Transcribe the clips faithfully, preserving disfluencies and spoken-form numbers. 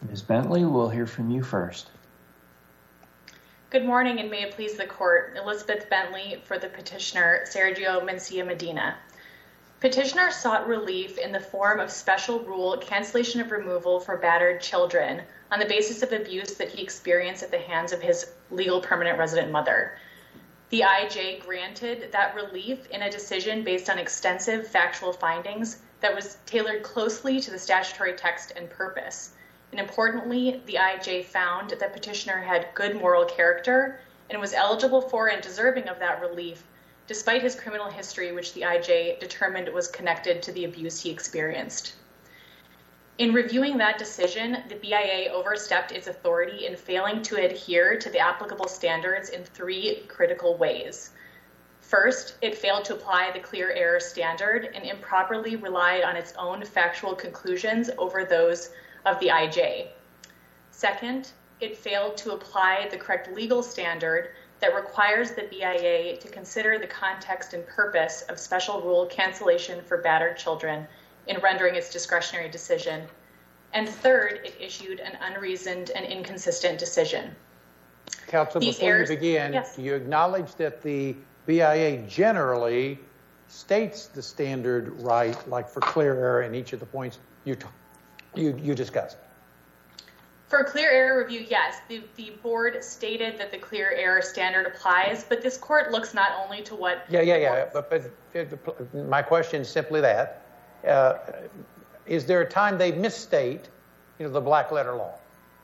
Miz Bentley, we'll hear from you first. Good morning, and may it please the court. Elizabeth Bentley for the petitioner, Sergio Mencia Medina. Petitioner sought relief in the form of special rule cancellation of removal for battered children on the basis of abuse that he experienced at the hands of his legal permanent resident mother. The I J granted that relief in a decision based on extensive factual findings that was tailored closely to the statutory text and purpose. And importantly, the I J found that petitioner had good moral character and was eligible for and deserving of that relief, despite his criminal history, which the I J determined was connected to the abuse he experienced. In reviewing that decision, the B I A overstepped its authority in failing to adhere to the applicable standards in three critical ways. First, it failed to apply the clear error standard and improperly relied on its own factual conclusions over those of the I J. Second, it failed to apply the correct legal standard that requires the B I A to consider the context and purpose of special rule cancellation for battered children in rendering its discretionary decision. And third, it issued an unreasoned and inconsistent decision. Counsel, These before errors, you begin, yes. do you acknowledge that the B I A generally states the standard right, like for clear error in each of the points you t- you, you discussed? For clear error review, yes. The, the board stated that the clear error standard applies, but this court looks not only to what... Yeah, yeah, yeah. But, but my question is simply that. Uh, is there a time they misstate, you know, the black letter law?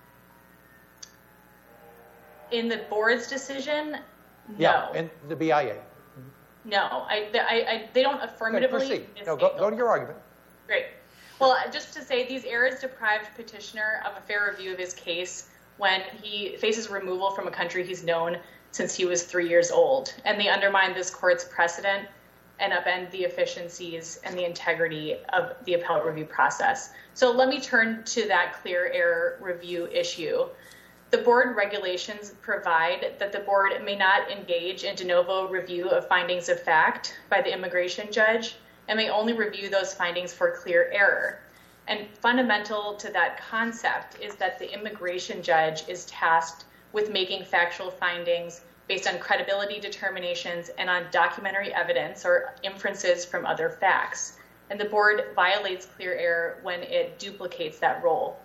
In the board's decision, no. Yeah, and the B I A. No, I, I, I, they don't affirmatively... Okay, proceed. No, go, go to your argument. Great. Well, just to say, these errors deprived petitioner of a fair review of his case when he faces removal from a country he's known since he was three years old. And they undermine this court's precedent and upend the efficiencies and the integrity of the appellate review process. So let me turn to that clear error review issue. The board regulations provide that the board may not engage in de novo review of findings of fact by the immigration judge and may only review those findings for clear error. And fundamental to that concept is that the immigration judge is tasked with making factual findings based on credibility determinations and on documentary evidence or inferences from other facts. And the board violates clear error when it duplicates that role.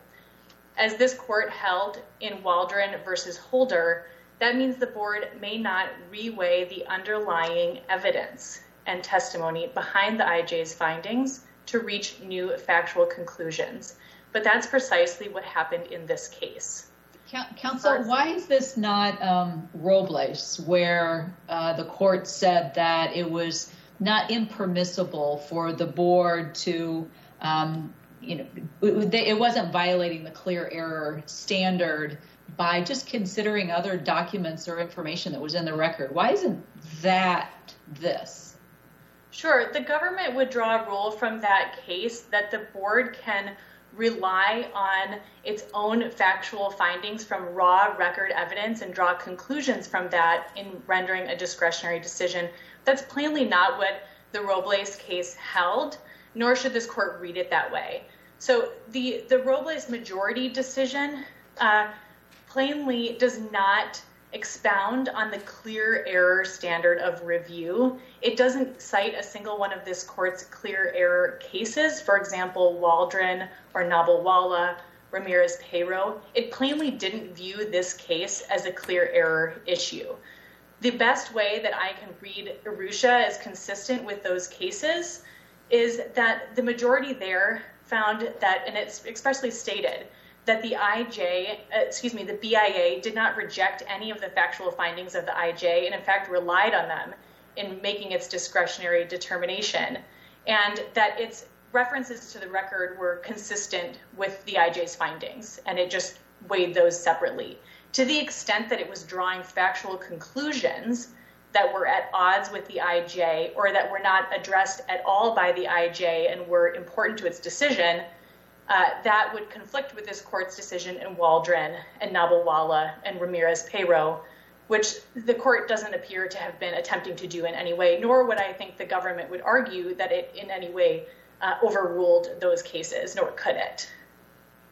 As this court held in Waldron versus Holder, that means the board may not reweigh the underlying evidence and testimony behind the I J's findings to reach new factual conclusions. But that's precisely what happened in this case. Counsel, why is this not um, Robles, where uh, the court said that it was not impermissible for the board to, um, you know, it, it wasn't violating the clear error standard by just considering other documents or information that was in the record? Why isn't that this? Sure, the government would draw a rule from that case that the board can rely on its own factual findings from raw record evidence and draw conclusions from that in rendering a discretionary decision. That's plainly not what the Robles case held, nor should this court read it that way. So the, the Robles majority decision uh, plainly does not expound on the clear error standard of review. It doesn't cite a single one of this court's clear error cases, for example, Waldron or Nabalwala, Ramirez-Payro. It plainly didn't view this case as a clear error issue. The best way that I can read Arusha as consistent with those cases is that the majority there found that, and it's expressly stated, that the I J, uh, excuse me, the B I A did not reject any of the factual findings of the I J and in fact relied on them in making its discretionary determination, and that its references to the record were consistent with the I J's findings, and it just weighed those separately. To the extent that it was drawing factual conclusions that were at odds with the I J or that were not addressed at all by the I J and were important to its decision, Uh, that would conflict with this court's decision in Waldron and Nabalwala and Ramirez-Payro, which the court doesn't appear to have been attempting to do in any way, nor would I think the government would argue that it in any way uh, overruled those cases, nor could it.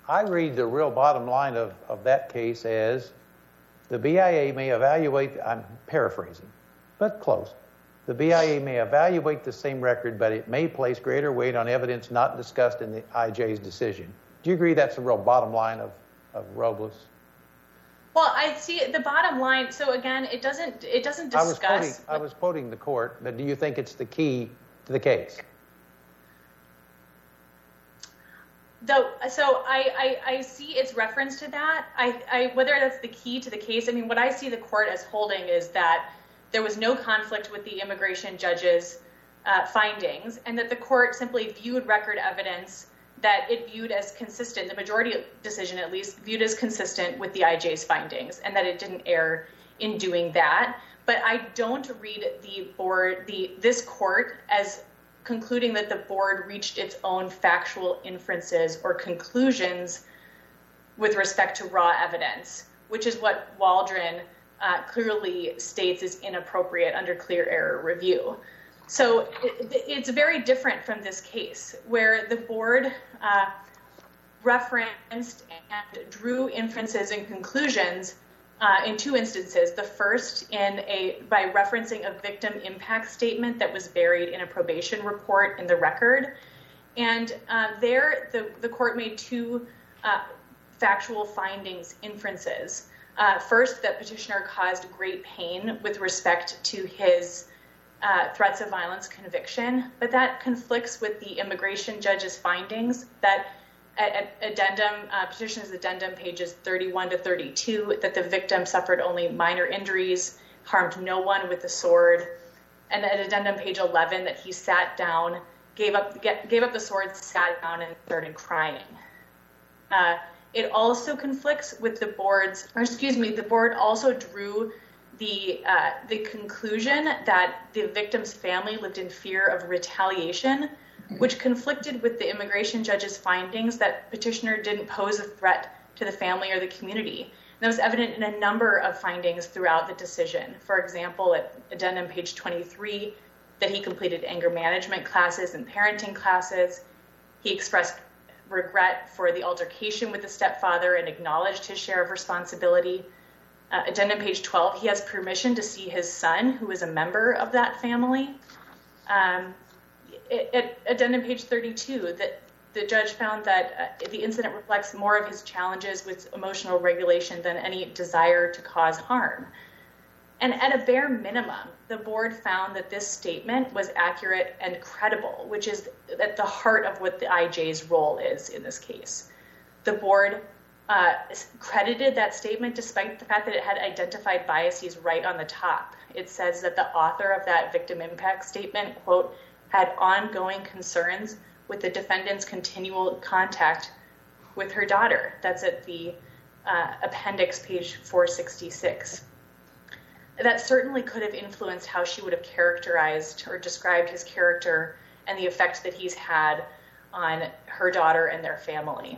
I read the real bottom line of, of that case as the B I A may evaluate, I'm paraphrasing, but close. The B I A may evaluate the same record, but it may place greater weight on evidence not discussed in the I J's decision. Do you agree that's the real bottom line of, of Robles? Well, I see the bottom line. So again, it doesn't it doesn't discuss. I was quoting, I was quoting the court, but do you think it's the key to the case? Though, so I, I, I see its reference to that. I, I whether that's the key to the case. I mean, what I see the court as holding is that there was no conflict with the immigration judge's uh, findings, and that the court simply viewed record evidence that it viewed as consistent, the majority decision at least, viewed as consistent with the I J's findings, and that it didn't err in doing that. But I don't read the board, the this court, as concluding that the board reached its own factual inferences or conclusions with respect to raw evidence, which is what Waldron uh, clearly states is inappropriate under clear error review. So it, it's very different from this case, where the board uh, referenced and drew inferences and conclusions uh, in two instances. The first in a by referencing a victim impact statement that was buried in a probation report in the record. And uh, there, the, the court made two uh, factual findings, inferences. Uh, first, that petitioner caused great pain with respect to his Uh, threats of violence conviction, but that conflicts with the immigration judge's findings that at, at addendum, uh, petitioner's addendum pages thirty-one to thirty-two, that the victim suffered only minor injuries, harmed no one with the sword, and at addendum page eleven that he sat down, gave up, get, gave up the sword, sat down, and started crying. Uh, it also conflicts with the board's, or excuse me, the board also drew the uh, the conclusion that the victim's family lived in fear of retaliation, which conflicted with the immigration judge's findings that petitioner didn't pose a threat to the family or the community. And that was evident in a number of findings throughout the decision. For example, at addendum page twenty-three, that he completed anger management classes and parenting classes. He expressed regret for the altercation with the stepfather and acknowledged his share of responsibility. Uh, addendum page twelve, he has permission to see his son, who is a member of that family. Um, at addendum page thirty-two, that the judge found that uh, the incident reflects more of his challenges with emotional regulation than any desire to cause harm. And at a bare minimum, the board found that this statement was accurate and credible, which is at the heart of what the I J's role is in this case. The board Uh, credited that statement despite the fact that it had identified biases right on the top. It says that the author of that victim impact statement, quote, had ongoing concerns with the defendant's continual contact with her daughter. That's at the uh, appendix page four sixty-six. That certainly could have influenced how she would have characterized or described his character and the effect that he's had on her daughter and their family.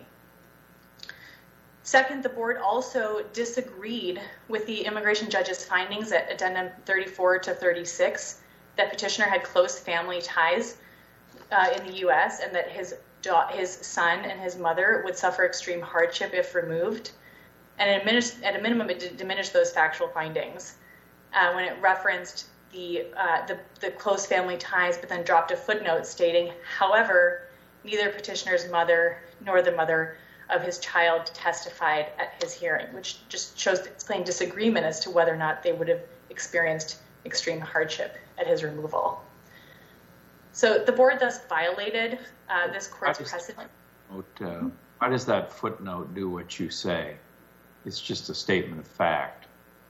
Second, the board also disagreed with the immigration judge's findings at addendum thirty-four to thirty-six that petitioner had close family ties uh, in the U S and that his da- his son and his mother would suffer extreme hardship if removed. And at a, min- at a minimum, it did diminish those factual findings uh, when it referenced the, uh, the the close family ties, but then dropped a footnote stating, however, neither petitioner's mother nor the mother of his child testified at his hearing, which just shows its plain disagreement as to whether or not they would have experienced extreme hardship at his removal. So the board thus violated uh, this court's precedent. Uh, how does that footnote do what you say? It's just a statement of fact.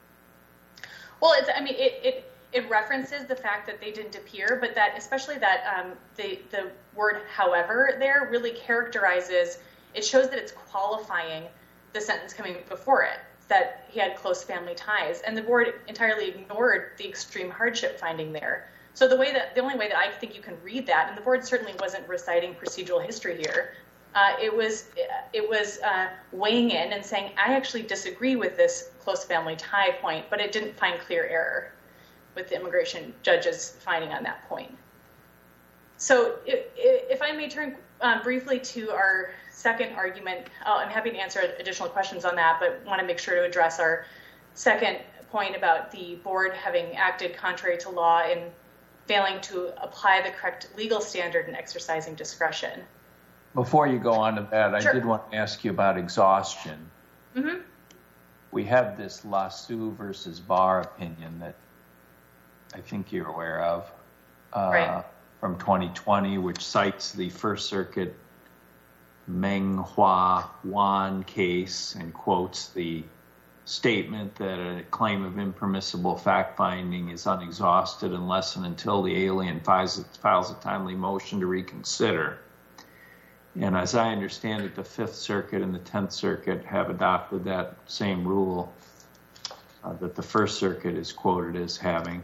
Well, it's, I mean, it, it it references the fact that they didn't appear, but that especially that um, the the word "however" there really characterizes. It shows that it's qualifying the sentence coming before it, that he had close family ties, and the board entirely ignored the extreme hardship finding there. So the way that the only way that I think you can read that, and the board certainly wasn't reciting procedural history here, uh, it was it was uh, weighing in and saying, I actually disagree with this close family tie point, but it didn't find clear error with the immigration judge's finding on that point. So if, if I may turn um, briefly to our second argument, oh, I'm happy to answer additional questions on that, but want to make sure to address our second point about the board having acted contrary to law in failing to apply the correct legal standard in exercising discretion. Before you go on to that, Sure. I did want to ask you about exhaustion. Mm-hmm. We have this Lasu versus Barr opinion that I think you're aware of uh, Right. from twenty twenty, which cites the First Circuit Meng Hua Wan case and quotes the statement that a claim of impermissible fact-finding is unexhausted unless and until the alien files, files a timely motion to reconsider. And as I understand it, the Fifth Circuit and the Tenth Circuit have adopted that same rule uh, that the First Circuit is quoted as having.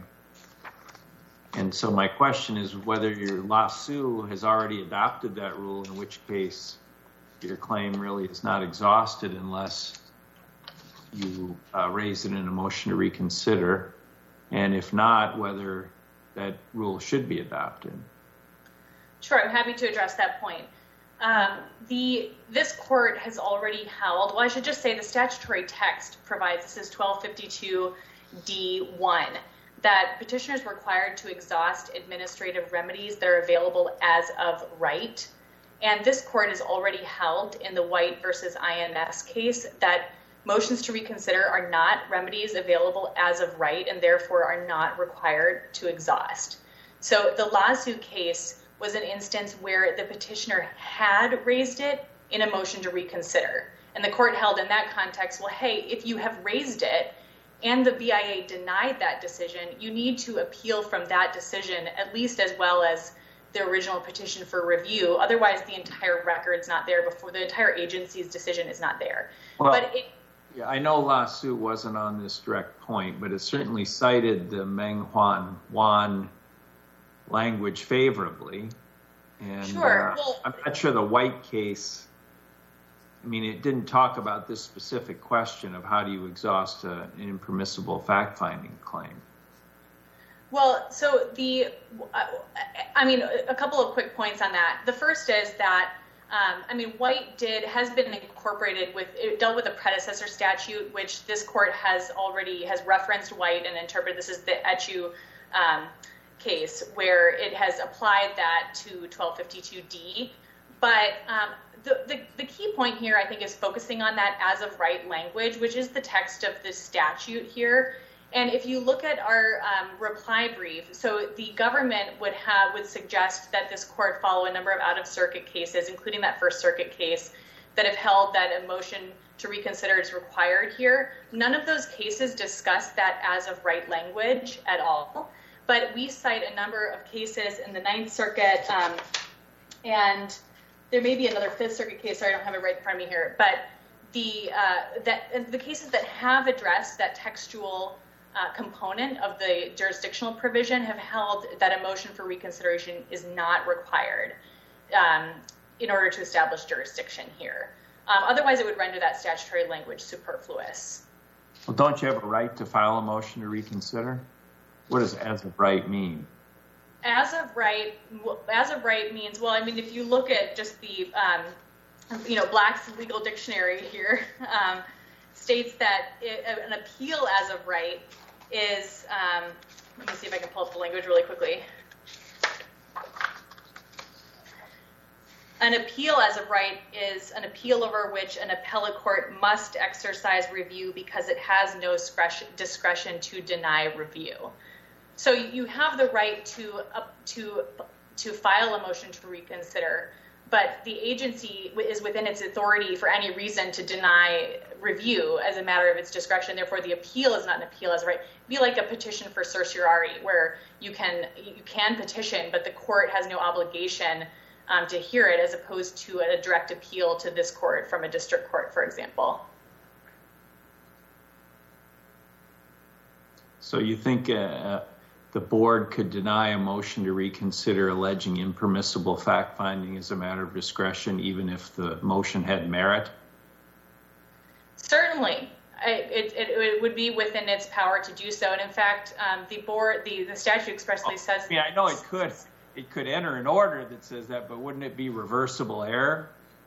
And so my question is whether your Lasu has already adopted that rule, in which case your claim really is not exhausted unless you uh, raise it in a motion to reconsider, and if not, whether that rule should be adopted. Sure, I'm happy to address that point. Um, the this court has already held, well, I should just say the statutory text provides, this is twelve fifty-two D one, that petitioners are required to exhaust administrative remedies that are available as of right. And this court has already held in the White versus I N S case that motions to reconsider are not remedies available as of right and therefore are not required to exhaust. So the Lasu case was an instance where the petitioner had raised it in a motion to reconsider. And the court held in that context, well, hey, if you have raised it and the B I A denied that decision, you need to appeal from that decision at least as well as the original petition for review. Otherwise, the entire record's not there before the entire agency's decision is not there. Well, but it, yeah, I know Lasu wasn't on this direct point, but it certainly cited the Meng Huan Wan language favorably. And Sure. uh, Well, I'm not sure the White case, I mean, it didn't talk about this specific question of how do you exhaust a, an impermissible fact-finding claim. Well, so the, I mean, a couple of quick points on that. The first is that, um, I mean, White did, has been incorporated with, it dealt with a predecessor statute, which this court has already, has referenced White and interpreted. This is the Echu um, case where it has applied that to twelve fifty-two D. But um, the, the, the key point here, I think, is focusing on that as of right language, which is the text of the statute here. And if you look at our um, reply brief, so the government would have would suggest that this court follow a number of out-of-circuit cases, including that First Circuit case, that have held that a motion to reconsider is required here. None of those cases discuss that as of right language at all. But we cite a number of cases in the Ninth Circuit, um, and there may be another Fifth Circuit case. Sorry, I don't have it right in front of me here. But the uh, that the cases that have addressed that textual Uh, component of the jurisdictional provision have held that a motion for reconsideration is not required um, in order to establish jurisdiction here. Um, otherwise, it would render that statutory language superfluous. Well, don't you have a right to file a motion to reconsider? What does as of right mean? As of right, as of right means, well, I mean, if you look at just the, um, you know, Black's Legal Dictionary here, um, states that it, an appeal as of right is, um, let me see if I can pull up the language really quickly. An appeal as of right is an appeal over which an appellate court must exercise review because it has no discretion to deny review. So you have the right to uh, to to file a motion to reconsider, but the agency is within its authority for any reason to deny review as a matter of its discretion. Therefore, the appeal is not an appeal as a right. It'd be like a petition for certiorari, where you can you can petition, but the court has no obligation um, to hear it, as opposed to a direct appeal to this court from a district court, for example. So you think uh, the board could deny a motion to reconsider alleging impermissible fact-finding as a matter of discretion, even if the motion had merit? Certainly. I, it, it, it would be within its power to do so. And in fact, um, the board, the, the statute expressly says... Yeah, I know it could. it could enter an order that says that, but wouldn't it be reversible error?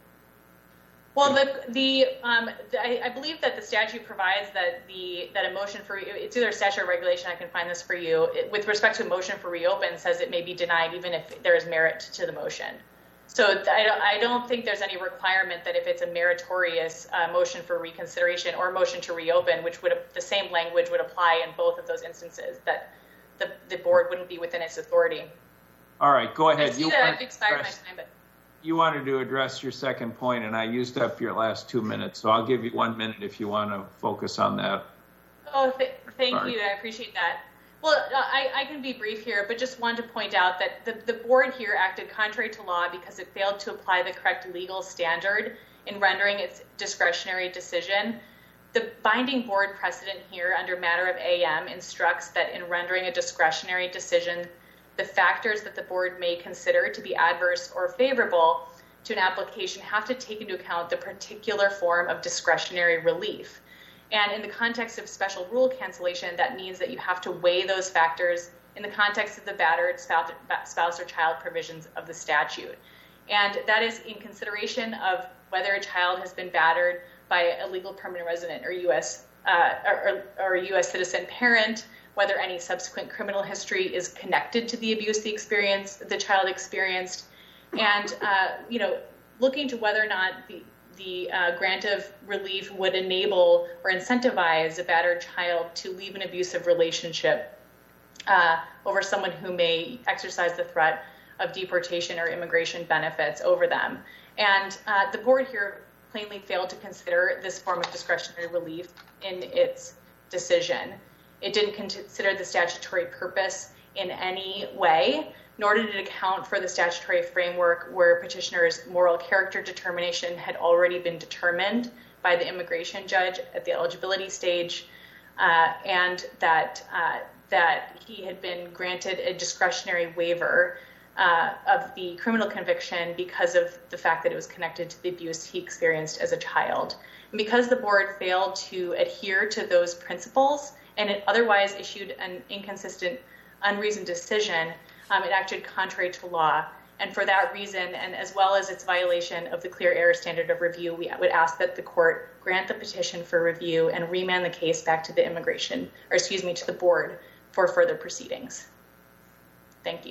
Well, the the um, I, I believe that the statute provides that the that a motion for it's either a statute or regulation. I can find this for you. It, with respect to a motion for reopen, says it may be denied even if there is merit to the motion. So I don't, I don't think there's any requirement that if it's a meritorious uh, motion for reconsideration or motion to reopen, which would the same language would apply in both of those instances, that the the board wouldn't be within its authority. All right, go ahead. I see you that I've expired my time, but. You wanted to address your second point, and I used up your last two minutes, so I'll give you one minute if you want to focus on that. Oh, th thank Sorry. you. I appreciate that. Well, uh, I, I can be brief here, but just wanted to point out that the, the board here acted contrary to law because it failed to apply the correct legal standard in rendering its discretionary decision. The binding board precedent here under matter of A M instructs that in rendering a discretionary decision, the factors that the board may consider to be adverse or favorable to an application have to take into account the particular form of discretionary relief. And in the context of special rule cancellation, that means that you have to weigh those factors in the context of the battered spouse or child provisions of the statute. And that is in consideration of whether a child has been battered by a legal permanent resident or U S uh, or, or a U S citizen parent, whether any subsequent criminal history is connected to the abuse the experience the child experienced, and uh, you know, looking to whether or not the the uh, grant of relief would enable or incentivize a battered child to leave an abusive relationship uh, over someone who may exercise the threat of deportation or immigration benefits over them. And uh, the board here plainly failed to consider this form of discretionary relief in its decision. It didn't consider the statutory purpose in any way, nor did it account for the statutory framework where petitioner's moral character determination had already been determined by the immigration judge at the eligibility stage, uh, and that uh, that he had been granted a discretionary waiver uh, of the criminal conviction because of the fact that it was connected to the abuse he experienced as a child. And because the board failed to adhere to those principles, and it otherwise issued an inconsistent, unreasoned decision, um, it acted contrary to law. And for that reason, and as well as its violation of the clear error standard of review, we would ask that the court grant the petition for review and remand the case back to the immigration, or excuse me, to the board for further proceedings. Thank you.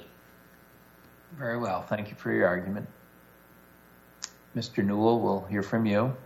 Very well. Thank you for your argument. Mister Newell, we'll hear from you.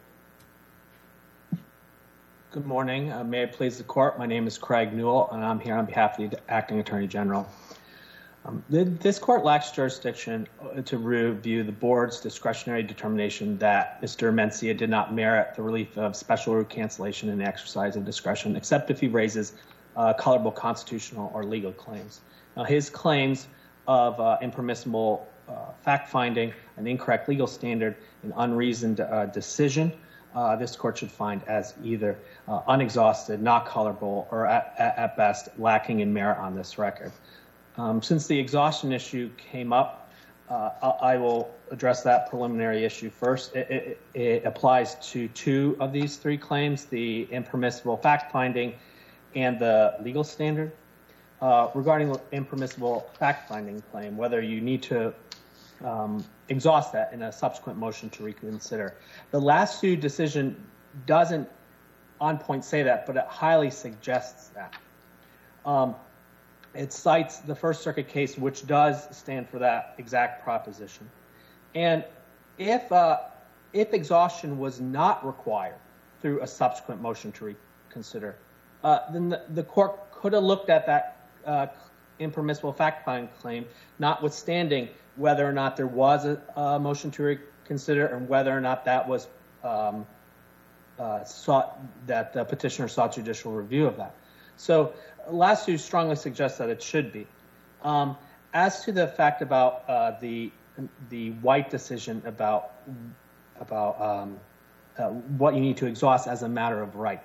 Good morning. Uh, may it please the court. My name is Craig Newell, and I'm here on behalf of the Acting Attorney General. Um, the, this court lacks jurisdiction to review the board's discretionary determination that Mister Mencia did not merit the relief of special rule cancellation in the exercise of discretion, except if he raises uh, colorable constitutional or legal claims. Now, his claims of uh, impermissible uh, fact-finding, an incorrect legal standard, an unreasoned uh, decision, Uh, this court should find as either uh, unexhausted, not colorable, or at, at best lacking in merit on this record. Um, since the exhaustion issue came up, uh, I will address that preliminary issue first. It, it, it applies to two of these three claims, the impermissible fact-finding and the legal standard. Uh, regarding the impermissible fact-finding claim, whether you need to Um, exhaust that in a subsequent motion to reconsider. The last suit decision doesn't on point say that, but it highly suggests that. Um, it cites the First Circuit case, which does stand for that exact proposition. And if uh, if exhaustion was not required through a subsequent motion to reconsider, uh, then the, the court could have looked at that uh, impermissible fact-finding claim, notwithstanding whether or not there was a, a motion to reconsider and whether or not that was um, uh, sought, that the petitioner sought judicial review of that. So last suit strongly suggests that it should be. Um, as to the fact about uh, the the White decision about about um, uh, what you need to exhaust as a matter of right,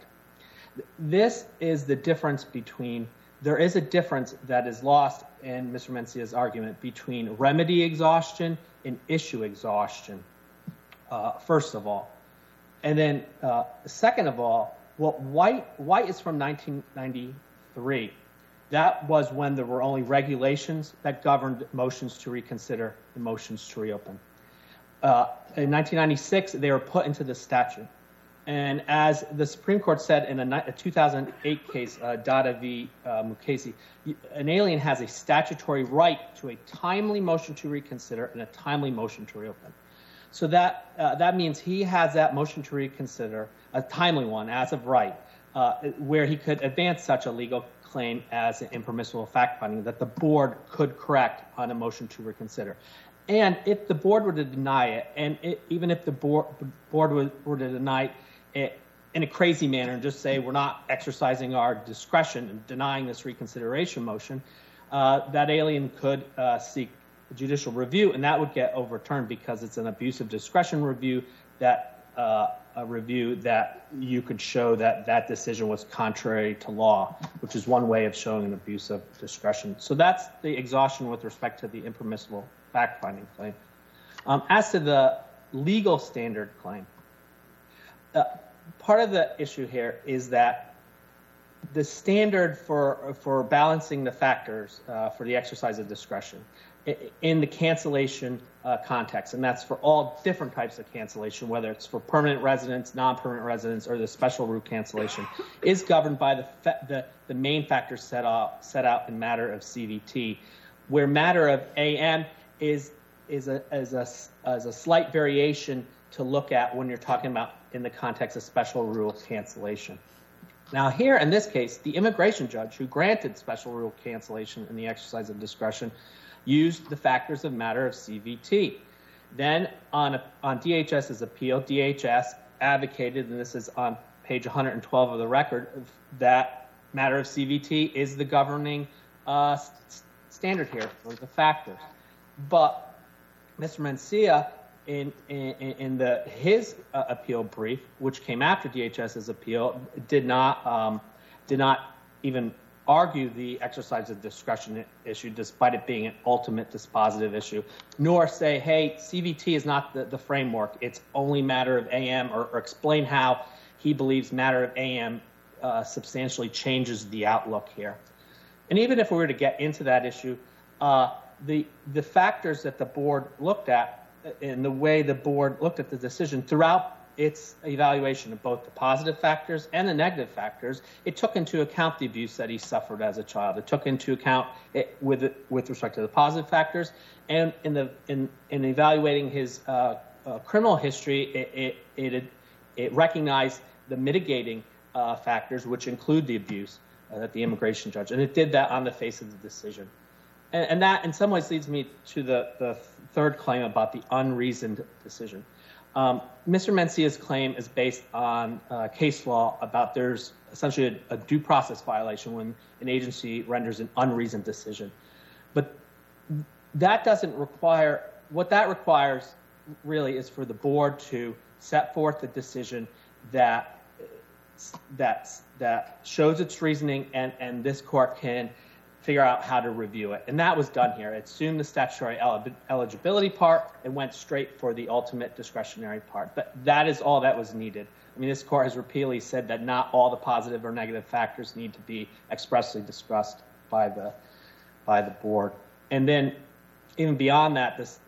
this is the difference between. There is a difference that is lost in Mister Mencia's argument between remedy exhaustion and issue exhaustion, uh, first of all. And then uh, second of all, what White, White is from nineteen ninety-three. That was when there were only regulations that governed motions to reconsider and motions to reopen. Uh, in nineteen ninety-six, they were put into the statute. And as the Supreme Court said in a, a two thousand eight case, uh, Dada v. Uh, Mukasey, an alien has a statutory right to a timely motion to reconsider and a timely motion to reopen. So that uh, that means he has that motion to reconsider, a timely one, as of right, uh, where he could advance such a legal claim as an impermissible fact-finding that the board could correct on a motion to reconsider. And if the board were to deny it, and it, even if the board, the board were, were to deny it in a crazy manner and just say we're not exercising our discretion in denying this reconsideration motion, uh, that alien could uh, seek judicial review, and that would get overturned because it's an abuse of discretion review, that uh, a review that you could show that that decision was contrary to law, which is one way of showing an abuse of discretion. So that's the exhaustion with respect to the impermissible fact-finding claim. Um, as to the legal standard claim, uh, part of the issue here is that the standard for for balancing the factors uh, for the exercise of discretion in the cancellation uh, context, and that's for all different types of cancellation, whether it's for permanent residents, non-permanent residents, or the special route cancellation, is governed by the fa- the, the main factors set out set out in matter of C V T, where matter of A M is is a as a as a slight variation to look at when you're talking about in the context of special rule cancellation. Now here, in this case, the immigration judge who granted special rule cancellation in the exercise of discretion used the factors of matter of C V T. Then on, a, on DHS's appeal, D H S advocated, and this is on page one hundred twelve of the record, that matter of C V T is the governing uh, standard here for the factors. But Mister Mencia, in in, in the his uh, appeal brief, which came after DHS's appeal, did not um, did not even argue the exercise of discretion issue, despite it being an ultimate dispositive issue, nor say, hey, C V T is not the, the framework, it's only matter of A M, or, or explain how he believes matter of A M uh, substantially changes the outlook here. And even if we were to get into that issue, uh, the the factors that the board looked at, and the way the board looked at the decision throughout its evaluation of both the positive factors and the negative factors, it took into account the abuse that he suffered as a child. It took into account it with with respect to the positive factors, and in the in, in evaluating his uh, uh, criminal history, it it, it it recognized the mitigating uh, factors, which include the abuse uh, that the immigration judge, and it did that on the face of the decision. And, and that, in some ways, leads me to the the third claim about the unreasoned decision. Um, Mister Mencia's claim is based on uh, case law about there's essentially a, a due process violation when an agency renders an unreasoned decision. But that doesn't require, what that requires really is for the board to set forth a decision that that, that shows its reasoning, and, and this court can figure out how to review it. And that was done here. It assumed the statutory el- eligibility part and went straight for the ultimate discretionary part. But that is all that was needed. I mean, this court has repeatedly said that not all the positive or negative factors need to be expressly discussed by the by the board. And then even beyond that, this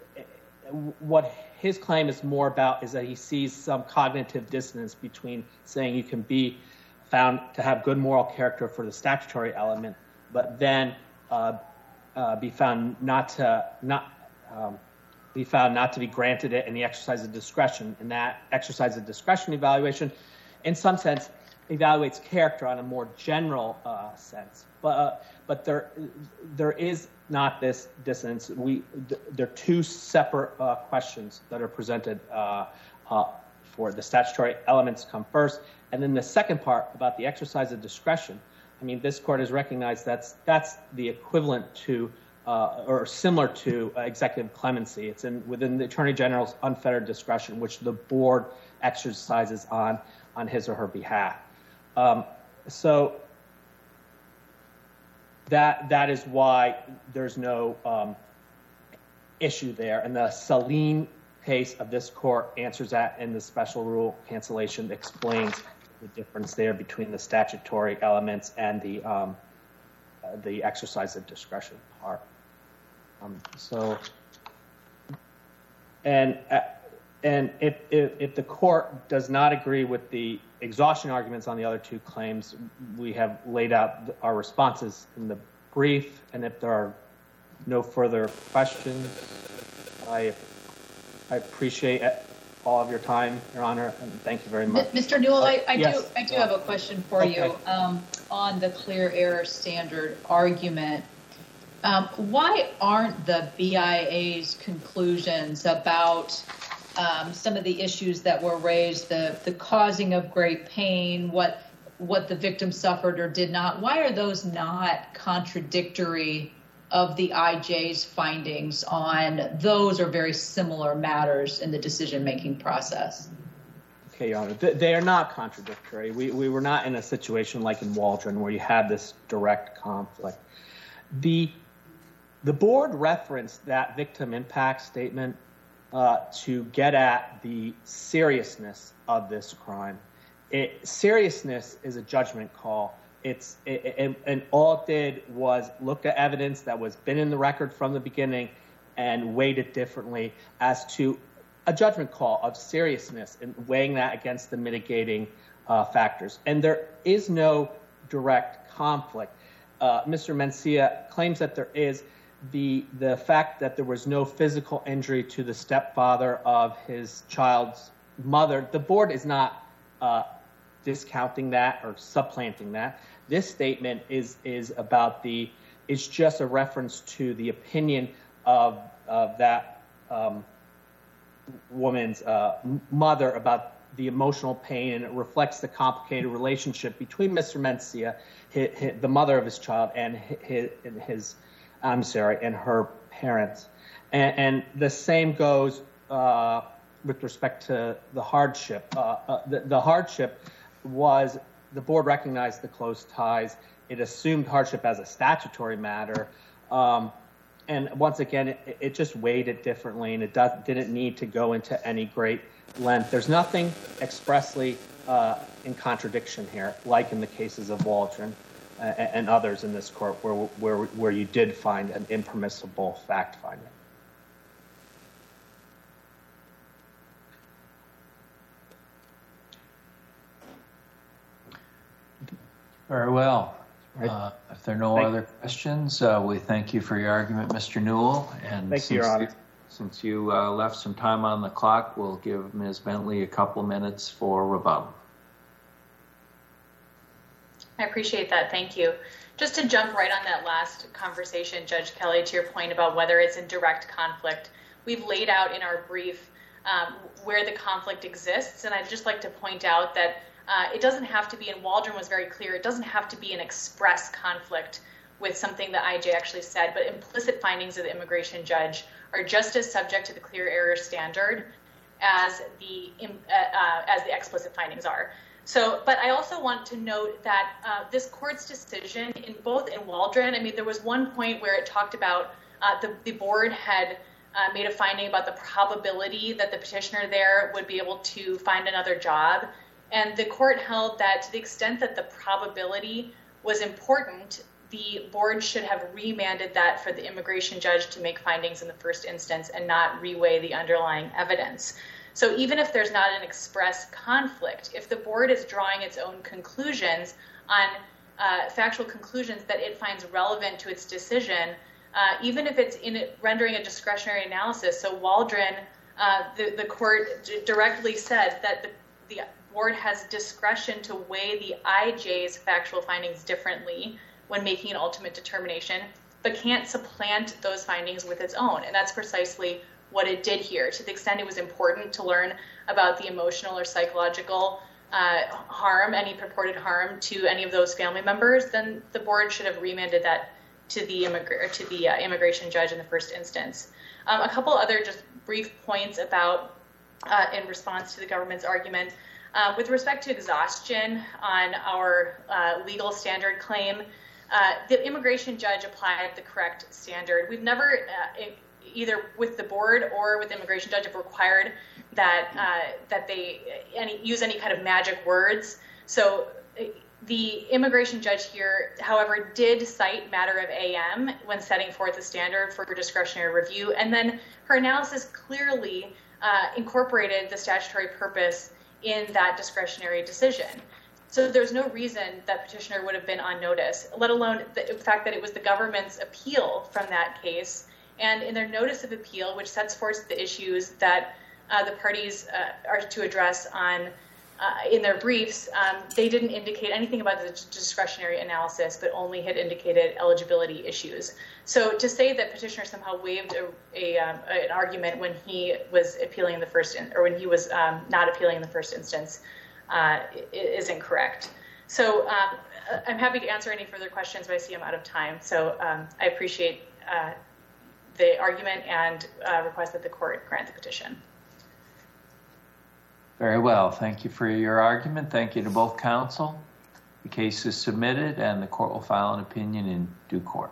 what his claim is more about is that he sees some cognitive dissonance between saying you can be found to have good moral character for the statutory element, but then uh, uh, be found not to not um, be found not to be granted it in the exercise of discretion. And that exercise of discretion evaluation, in some sense, evaluates character on a more general uh, sense. But uh, but there there is not this dissonance. We th- there are two separate uh, questions that are presented uh, uh, for the statutory elements come first, and then the second part about the exercise of discretion. I mean, this court has recognized that's that's the equivalent to uh, or similar to uh, executive clemency. It's in within the Attorney General's unfettered discretion, which the board exercises on on his or her behalf. Um, so that that is why there's no um, issue there. And the Saline case of this court answers that, and the special rule cancellation explains the difference there between the statutory elements and the um, uh, the exercise of discretion part. Um, so, and uh, and if, if if the court does not agree with the exhaustion arguments on the other two claims, we have laid out our responses in the brief. And if there are no further questions, I I appreciate all of your time, Your Honor, and thank you very much. Mister Newell, I, I yes. do I do have a question for okay. you um, on the clear error standard argument. Um, why aren't the B I A's conclusions about um, some of the issues that were raised, the the causing of great pain, what what the victim suffered or did not, why are those not contradictory of the I J's findings on those or very similar matters in the decision-making process? Okay, Your Honor, they are not contradictory. We we were not in a situation like in Waldron where you had this direct conflict. The the board referenced that victim impact statement uh, to get at the seriousness of this crime. It, seriousness is a judgment call. It's it, it, and all it did was look at evidence that was been in the record from the beginning and weighed it differently as to a judgment call of seriousness and weighing that against the mitigating uh, factors. And there is no direct conflict. Uh, Mister Mencia claims that there is. The the fact that there was no physical injury to the stepfather of his child's mother, the board is not uh, discounting that or supplanting that. This statement is is about the, it's just a reference to the opinion of, of that um, woman's uh, mother about the emotional pain, and it reflects the complicated relationship between Mister Mencia, his, his, the mother of his child, and his, his I'm sorry, and her parents. And, and the same goes uh, with respect to the hardship. Uh, uh, the, the hardship was, the board recognized the close ties. It assumed hardship as a statutory matter. Um, and once again, it, it just weighed it differently, and it does, didn't need to go into any great length. There's nothing expressly uh, in contradiction here, like in the cases of Waldron uh, and others in this court, where, where, where you did find an impermissible fact finding. Very well. Right. Uh, if there are no Thank other questions, uh, we thank you for your argument, Mister Newell. And Thank you, Your Honor. Since you uh, left some time on the clock, we'll give Miz Bentley a couple minutes for rebuttal. I appreciate that. Thank you. Just to jump right on that last conversation, Judge Kelly, to your point about whether it's in direct conflict, we've laid out in our brief um, where the conflict exists. And I'd just like to point out that uh, it doesn't have to be, and Waldron was very clear, it doesn't have to be an express conflict with something that I J actually said, but implicit findings of the immigration judge are just as subject to the clear error standard as the uh, uh, as the explicit findings are. So, but I also want to note that uh, this court's decision in both in Waldron, I mean, there was one point where it talked about uh, the, the board had uh, made a finding about the probability that the petitioner there would be able to find another job. And the court held that to the extent that the probability was important, the board should have remanded that for the immigration judge to make findings in the first instance and not reweigh the underlying evidence. So even if there's not an express conflict, if the board is drawing its own conclusions on uh, factual conclusions that it finds relevant to its decision, uh, even if it's in it rendering a discretionary analysis, so Waldron, uh, the, the court d- directly said that the, the board has discretion to weigh the I J's factual findings differently when making an ultimate determination, but can't supplant those findings with its own. And that's precisely what it did here. To the extent it was important to learn about the emotional or psychological uh, harm, any purported harm to any of those family members, then the board should have remanded that to the, immigra- or to the uh, immigration judge in the first instance. Um, a couple other just brief points about, uh, in response to the government's argument. Uh, with respect to exhaustion on our uh, legal standard claim, uh, the immigration judge applied the correct standard. We've never, uh, either with the board or with the immigration judge, have required that uh, that they any use any kind of magic words. So The immigration judge here, however, did cite matter of A M when setting forth a standard for discretionary review, and then her analysis clearly uh, incorporated the statutory purpose in that discretionary decision. So there's no reason that petitioner would have been on notice, let alone the fact that it was the government's appeal from that case. And in their notice of appeal, which sets forth the issues that uh, the parties uh, are to address on uh, in their briefs, um, they didn't indicate anything about the discretionary analysis, but only had indicated eligibility issues. So to say that petitioner somehow waived a, a um, an argument when he was appealing in the first, in, or when he was um, not appealing in the first instance, uh, isn't correct. So um, I'm happy to answer any further questions, but I see I'm out of time. So um, I appreciate uh, the argument and uh, request that the court grant the petition. Very well. Thank you for your argument. Thank you to both counsel. The case is submitted and the court will file an opinion in due course.